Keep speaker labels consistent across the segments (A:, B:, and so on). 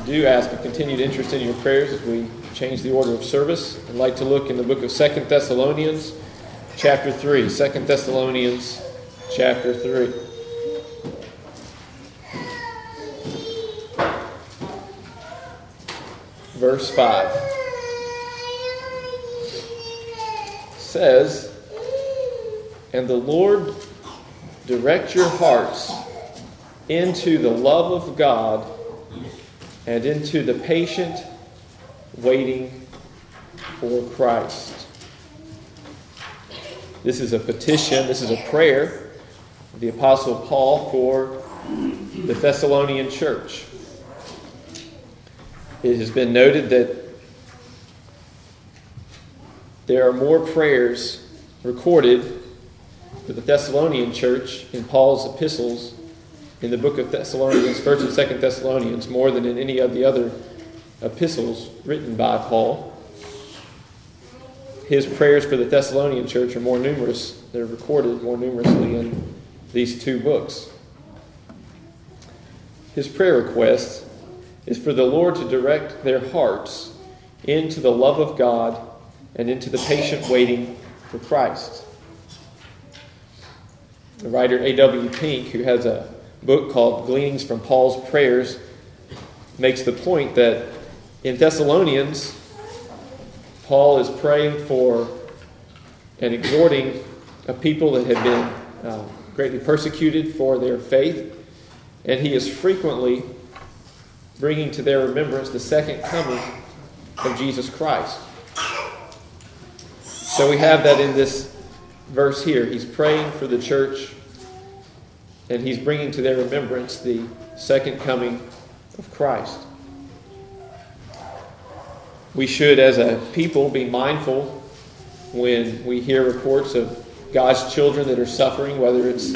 A: do ask a continued interest in your prayers as we change the order of service. I'd like to look in the book of 2 Thessalonians, chapter 3. 2 Thessalonians, chapter 3. Verse 5 says, "And the Lord direct your hearts into the love of God and into the patient waiting for Christ." This is a petition, this is a prayer of the Apostle Paul for the Thessalonian church. It has been noted that there are more prayers recorded for the Thessalonian church in Paul's epistles in the book of Thessalonians, 1st and 2nd Thessalonians, more than in any of the other epistles written by Paul. His prayers for the Thessalonian church are more numerous. They're recorded more numerously in these two books. His prayer request is for the Lord to direct their hearts into the love of God and into the patient waiting for Christ. The writer A.W. Pink, who has a book called Gleanings from Paul's Prayers, makes the point that in Thessalonians, Paul is praying for and exhorting a people that have been greatly persecuted for their faith, and he is frequently bringing to their remembrance the second coming of Jesus Christ. So we have that in this verse here. He's praying for the church, and he's bringing to their remembrance the second coming of Christ. We should, as a people, be mindful when we hear reports of God's children that are suffering, whether it's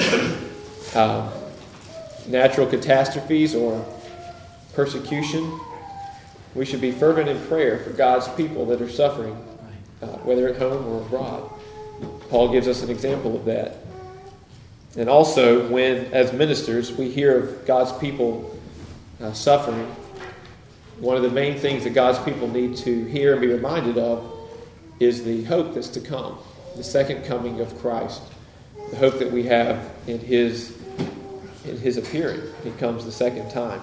A: natural catastrophes or persecution. We should be fervent in prayer for God's people that are suffering, whether at home or abroad. Paul gives us an example of that. And also, when, as ministers, we hear of God's people suffering, one of the main things that God's people need to hear and be reminded of is the hope that's to come, the second coming of Christ, the hope that we have in His appearing. He comes the second time.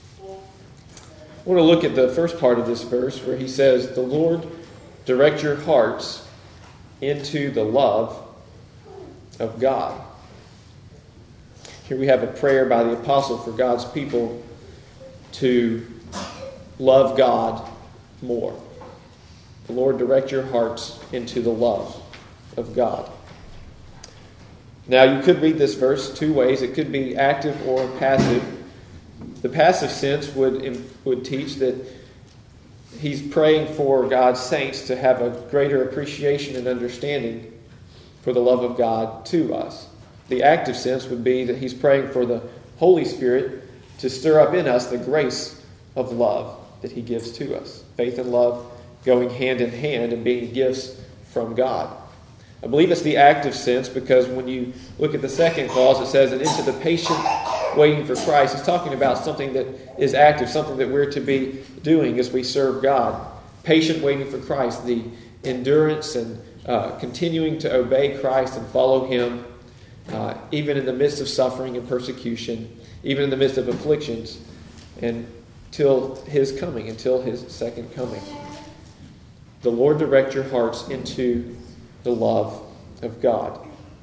A: I want to look at the first part of this verse where he says, "The Lord direct your hearts into the love of God." Here we have a prayer by the apostle for God's people to love God more. The Lord direct your hearts into the love of God. Now you could read this verse two ways. It could be active or passive. The passive sense would teach that he's praying for God's saints to have a greater appreciation and understanding for the love of God to us. The active sense would be that he's praying for the Holy Spirit to stir up in us the grace of love that he gives to us. Faith and love going hand in hand and being gifts from God. I believe it's the active sense because when you look at the second clause, it says, "and into the patient waiting for Christ." It's talking about something that is active, something that we're to be doing as we serve God. Patient waiting for Christ, the endurance and continuing to obey Christ and follow Him, even in the midst of suffering and persecution, even in the midst of afflictions, until His coming, until His second coming. The Lord direct your hearts into the love of God.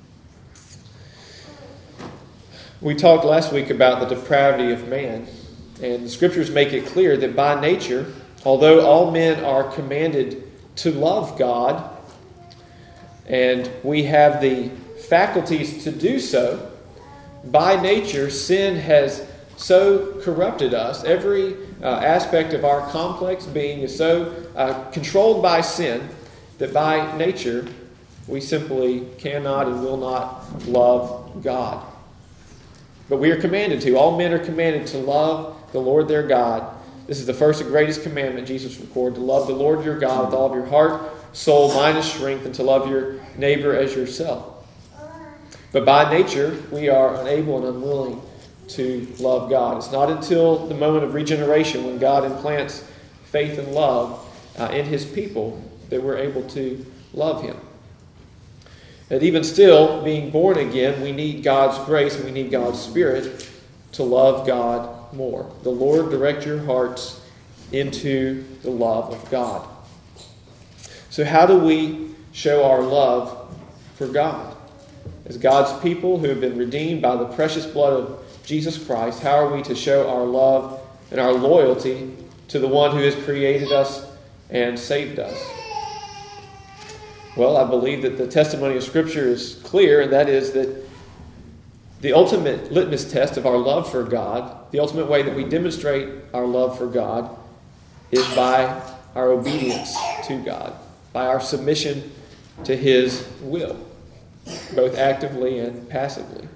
A: We talked last week about the depravity of man, and the Scriptures make it clear that by nature, although all men are commanded to love God, and we have the faculties to do so, by nature, sin has so corrupted us. Every aspect of our complex being is so controlled by sin that by nature we simply cannot and will not love God. But we are commanded to. All men are commanded to love the Lord their God. This is the first and greatest commandment Jesus recorded, to love the Lord your God with all of your heart, soul, mind, and strength, and to love your neighbor as yourself. But by nature, we are unable and unwilling to love God. It's not until the moment of regeneration when God implants faith and love in His people that we're able to love Him. And even still, being born again, we need God's grace and we need God's Spirit to love God more. The Lord direct your hearts into the love of God. So how do we show our love for God? As God's people who have been redeemed by the precious blood of Jesus Christ, how are we to show our love and our loyalty to the one who has created us and saved us? Well, I believe that the testimony of Scripture is clear, and that is that the ultimate litmus test of our love for God, the ultimate way that we demonstrate our love for God, is by our obedience to God, by our submission to His will, both actively and passively.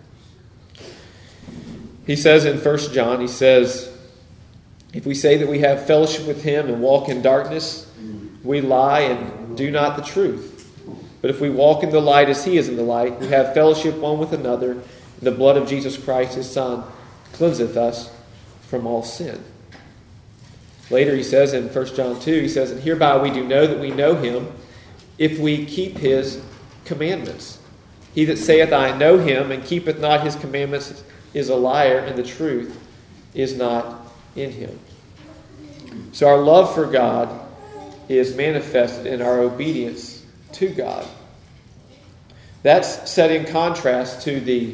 A: He says in 1 John, he says, if we say that we have fellowship with Him and walk in darkness, we lie and do not the truth. But if we walk in the light as He is in the light, we have fellowship one with another, and the blood of Jesus Christ, His Son, cleanseth us from all sin. Later he says in 1 John 2, he says, and hereby we do know that we know Him, if we keep His commandments. He that saith, I know Him, and keepeth not His commandments, is a liar, and the truth is not in him. So our love for God is manifested in our obedience to God. That's set in contrast to the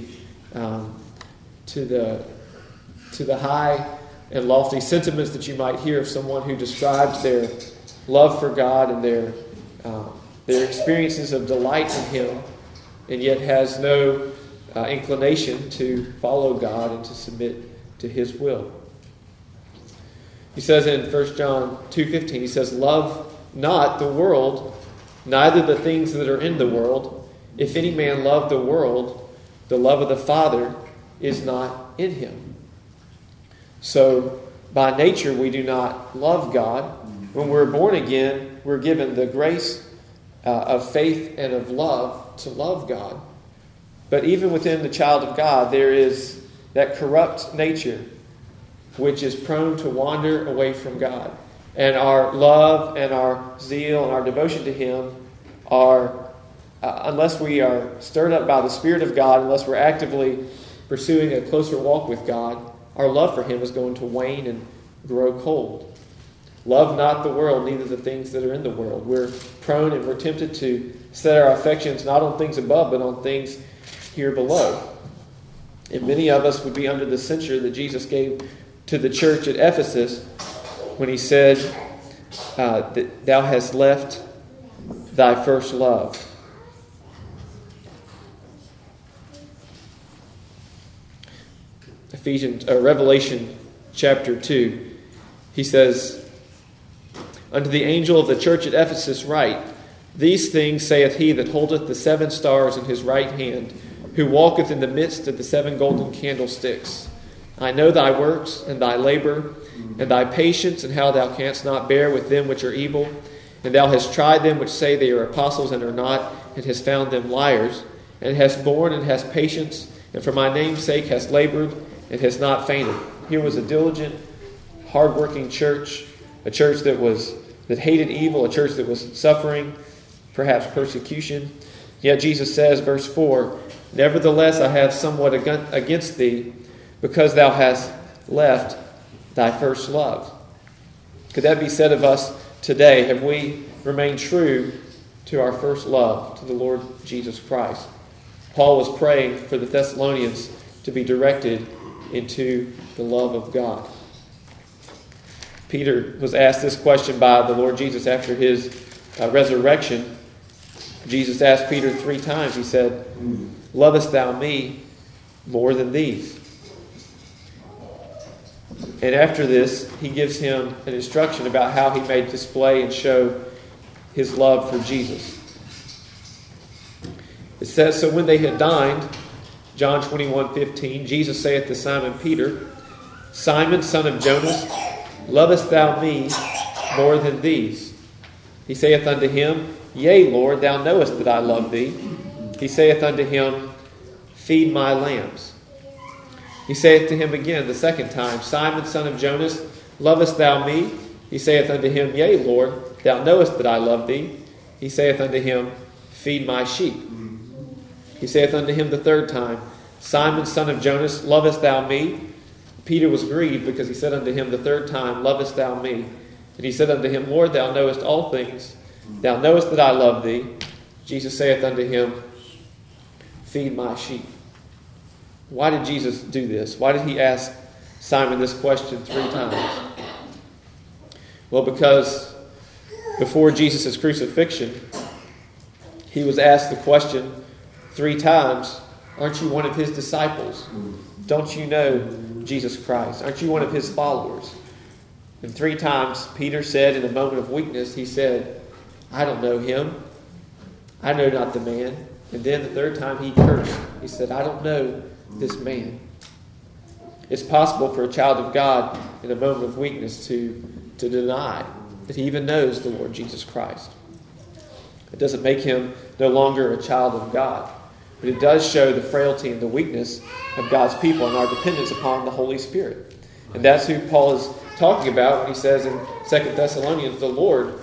A: high and lofty sentiments that you might hear of someone who describes their love for God and their experiences of delight in Him, and yet has no inclination to follow God and to submit to His will. He says in 1 John 2:15, he says, love not the world, neither the things that are in the world. If any man love the world, the love of the Father is not in him. So, by nature, we do not love God. When we're born again, we're given the grace of faith and of love to love God. But even within the child of God, there is that corrupt nature which is prone to wander away from God. And our love and our zeal and our devotion to Him are, unless we are stirred up by the Spirit of God, unless we're actively pursuing a closer walk with God, our love for Him is going to wane and grow cold. Love not the world, neither the things that are in the world. We're prone and we're tempted to set our affections not on things above, but on things here below. And many of us would be under the censure that Jesus gave to the church at Ephesus when He said that thou hast left thy first love. Revelation chapter 2, he says, unto the angel of the church at Ephesus write, these things saith he that holdeth the 7 stars in his right hand, who walketh in the midst of the 7 golden candlesticks. I know thy works, and thy labor, and thy patience, and how thou canst not bear with them which are evil. And thou hast tried them which say they are apostles and are not, and hast found them liars. And hast borne and hast patience, and for my name's sake hast labored, and hast not fainted. Here was a diligent, hard-working church, a church that hated evil, a church that was suffering, perhaps persecution. Yet Jesus says, verse 4, nevertheless I have somewhat against thee, because thou hast left thy first love. Could that be said of us today? Have we remained true to our first love, to the Lord Jesus Christ? Paul was praying for the Thessalonians to be directed into the love of God. Peter was asked this question by the Lord Jesus after His resurrection. Jesus asked Peter 3 times. He said, lovest thou me more than these? And after this, he gives him an instruction about how he may display and show his love for Jesus. It says, so when they had dined, John 21:15, Jesus saith to Simon Peter, Simon, son of Jonas, lovest thou me more than these? He saith unto him, yea, Lord, thou knowest that I love thee. He saith unto him, feed my lambs. He saith to him again the second time, Simon, son of Jonas, lovest thou me? He saith unto him, Yea, Lord, thou knowest that I love thee. He saith unto him, Feed my sheep. He saith unto him the third time, Simon, son of Jonas, lovest thou me? Peter was grieved because he said unto him the third time, Lovest thou me? And he said unto him, Lord, thou knowest all things. Thou knowest that I love thee. Jesus saith unto him, Feed my sheep. Why did Jesus do this? Why did he ask Simon this question 3 times? Well, because before Jesus' crucifixion, he was asked the question 3 times, aren't you one of his disciples? Don't you know Jesus Christ? Aren't you one of his followers? And 3 times Peter said in a moment of weakness, he said, I don't know him. I know not the man. And then the third time he cursed. He said, I don't know this man. It's possible for a child of God in a moment of weakness to deny that he even knows the Lord Jesus Christ. It doesn't make him no longer a child of God, but it does show the frailty and the weakness of God's people and our dependence upon the Holy Spirit. And that's who Paul is talking about when he says in 2 Thessalonians, the Lord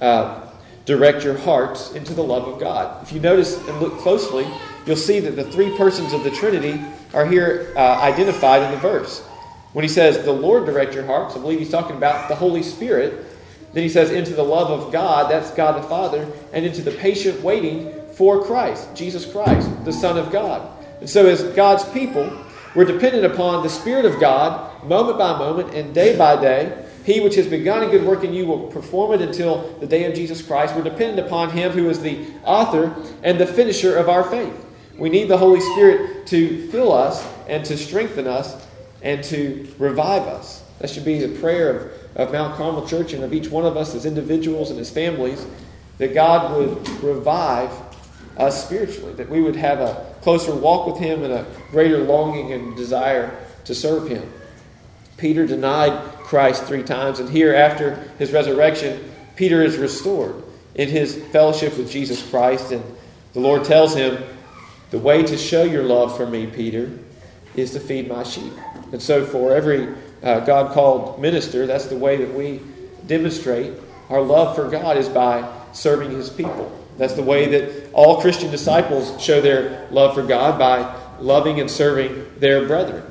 A: direct your hearts into the love of God. If you notice and look closely, you'll see that the 3 persons of the Trinity are here identified in the verse. When he says, the Lord direct your hearts, I believe he's talking about the Holy Spirit. Then he says, into the love of God, that's God the Father, and into the patient waiting for Christ, Jesus Christ, the Son of God. And so as God's people, we're dependent upon the Spirit of God, moment by moment and day by day. He which has begun a good work in you will perform it until the day of Jesus Christ. We're dependent upon him who is the author and the finisher of our faith. We need the Holy Spirit to fill us and to strengthen us and to revive us. That should be the prayer of Mount Carmel Church and of each one of us as individuals and as families, that God would revive us spiritually, that we would have a closer walk with him and a greater longing and desire to serve him. Peter denied Christ 3 times, and here after his resurrection, Peter is restored in his fellowship with Jesus Christ, and the Lord tells him, the way to show your love for me, Peter, is to feed my sheep. And so for every God-called minister, that's the way that we demonstrate our love for God, is by serving his people. That's the way that all Christian disciples show their love for God, by loving and serving their brethren,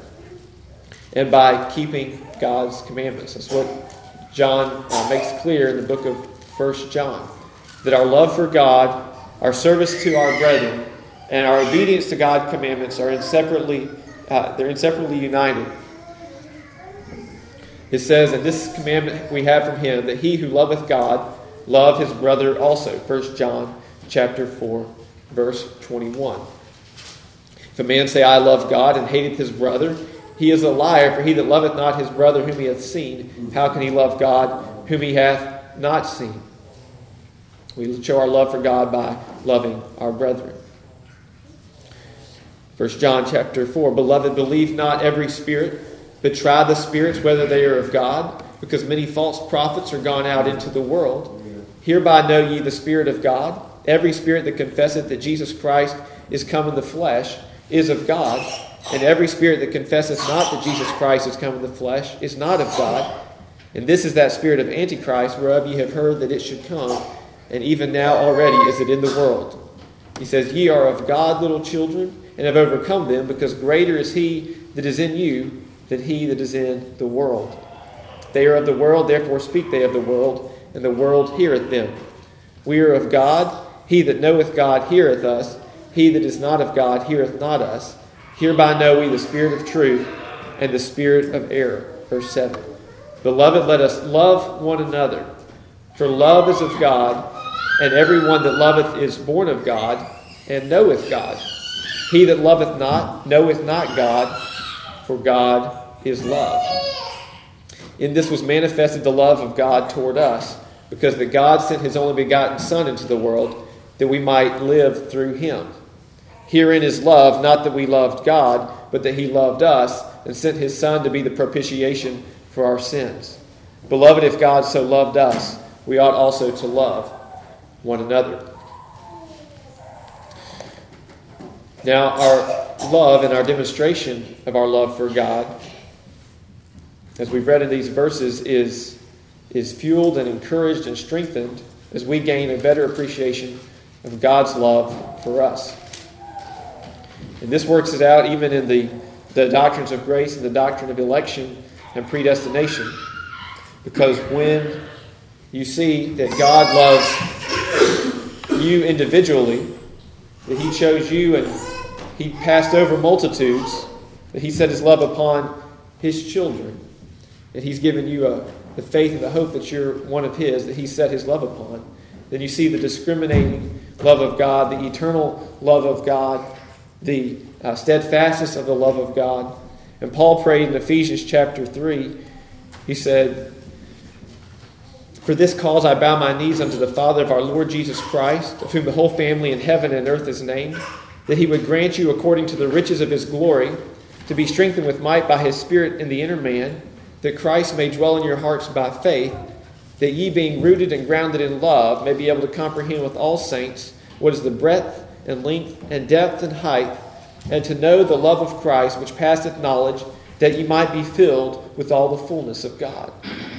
A: and by keeping God's commandments. That's what John makes clear in the book of 1 John, that our love for God, our service to our brethren, and our obedience to God's commandments are inseparably united. It says, and this commandment we have from him, that he who loveth God love his brother also. 1 John chapter 4, verse 21. If a man say, I love God, and hateth his brother, he is a liar, for he that loveth not his brother whom he hath seen, how can he love God whom he hath not seen? We show our love for God by loving our brethren. 1 John chapter 4, Beloved, believe not every spirit, but try the spirits whether they are of God, because many false prophets are gone out into the world. Hereby know ye the Spirit of God. Every spirit that confesseth that Jesus Christ is come in the flesh is of God, and every spirit that confesseth not that Jesus Christ is come in the flesh is not of God. And this is that spirit of Antichrist, whereof ye have heard that it should come, and even now already is it in the world. He says, Ye are of God, little children, and have overcome them, because greater is he that is in you than he that is in the world. They are of the world, therefore speak they of the world, and the world heareth them. We are of God. He that knoweth God heareth us. He that is not of God heareth not us. Hereby know we the spirit of truth and the spirit of error. Verse 7. Beloved, let us love one another, for love is of God, and every one that loveth is born of God, and knoweth God. He that loveth not knoweth not God, for God is love. In this was manifested the love of God toward us, because that God sent his only begotten Son into the world, that we might live through him. Herein is love, not that we loved God, but that he loved us, and sent his Son to be the propitiation for our sins. Beloved, if God so loved us, we ought also to love one another. Now, our love and our demonstration of our love for God, as we've read in these verses, is fueled and encouraged and strengthened as we gain a better appreciation of God's love for us. And this works it out even in the doctrines of grace and the doctrine of election and predestination. Because when you see that God loves you individually, that He chose you and He passed over multitudes, that He set His love upon His children, that He's given you the faith and the hope that you're one of His, that He set His love upon, then you see the discriminating love of God, the eternal love of God, the steadfastness of the love of God. And Paul prayed in Ephesians chapter 3, he said, "For this cause I bow my knees unto the Father of our Lord Jesus Christ, of whom the whole family in heaven and earth is named, that He would grant you according to the riches of His glory, to be strengthened with might by His Spirit in the inner man, that Christ may dwell in your hearts by faith, that ye being rooted and grounded in love may be able to comprehend with all saints what is the breadth and length and depth and height, and to know the love of Christ which passeth knowledge, that ye might be filled with all the fullness of God."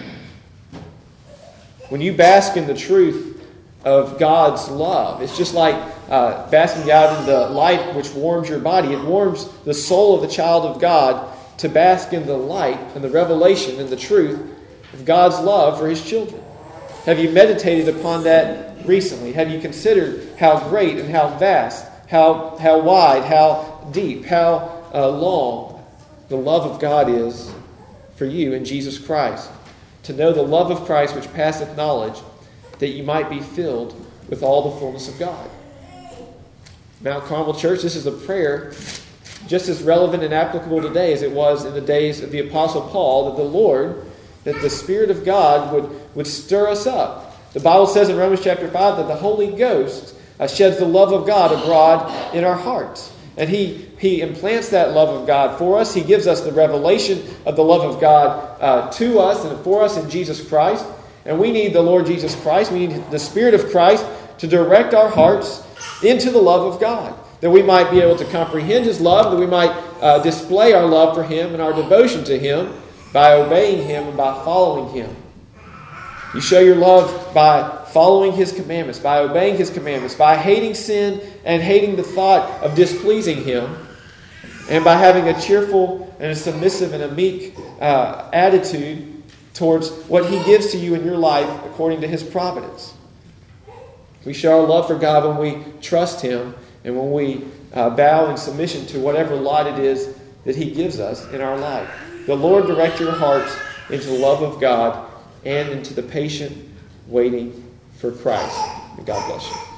A: When you bask in the truth of God's love, it's just like basking out in the light which warms your body. It warms the soul of the child of God to bask in the light and the revelation and the truth of God's love for His children. Have you meditated upon that recently? Have you considered how great and how vast, how wide, how deep, how long the love of God is for you in Jesus Christ? To know the love of Christ which passeth knowledge, that you might be filled with all the fullness of God. Mount Carmel Church, this is a prayer just as relevant and applicable today as it was in the days of the Apostle Paul, that the Lord, that the Spirit of God would stir us up. The Bible says in Romans chapter 5 that the Holy Ghost sheds the love of God abroad in our hearts. And He implants that love of God for us. He gives us the revelation of the love of God to us and for us in Jesus Christ. And we need the Lord Jesus Christ. We need the Spirit of Christ to direct our hearts into the love of God, that we might be able to comprehend His love, that we might display our love for Him and our devotion to Him by obeying Him and by following Him. You show your love by following His commandments, by obeying His commandments, by hating sin and hating the thought of displeasing Him, and by having a cheerful and a submissive and a meek attitude towards what He gives to you in your life according to His providence. We show our love for God when we trust Him and when we bow in submission to whatever lot it is that He gives us in our life. The Lord direct your hearts into the love of God and into the patient waiting for Christ. May God bless you.